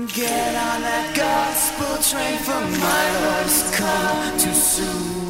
Get on that gospel train, for my Lord's come too soon.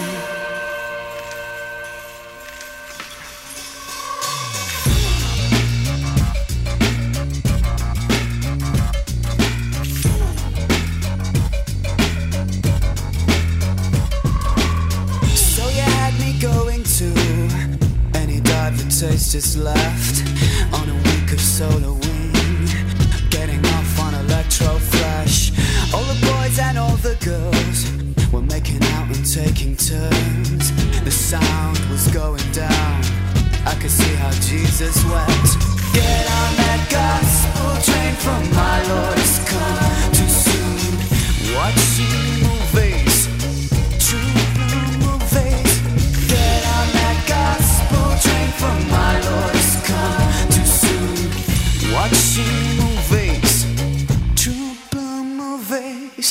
So you had me going to any dive, the taste just left on a week of solar wind, getting off on electro flash. All the boys and all the girls were making out and taking turns. The sound was going down, I could see how Jesus wept. Get on that gospel train, from my Lord has come too soon. Watching movies, true blue movies. Get on that gospel train, from my Lord has come too soon. Watching movies, true blue movies.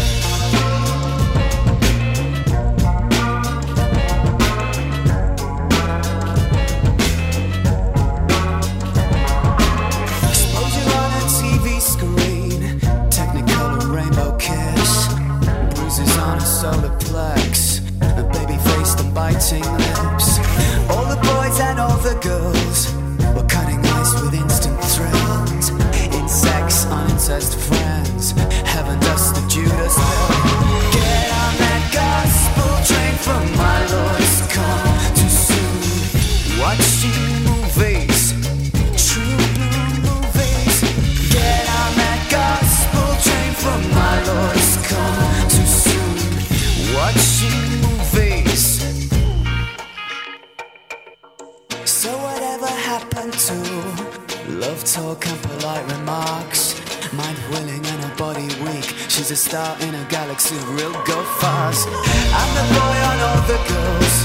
Exposure on a TV screen, Technicolor rainbow kiss, bruises on a solar plex, a baby faced and biting lips. All the boys and all the girls were cutting ice with instant thrills. Insects on incest friends, heaven dust the Judas pill. Get on that gospel train, from my Lord's come too soon. Watching movies, true blue movies. Get on that gospel train, from my Lord's come too soon. Watching movies. So whatever happened to love talk and polite remarks? Mind willing and her body weak, she's a star in a galaxy of real go fast. I'm the boy on all the girls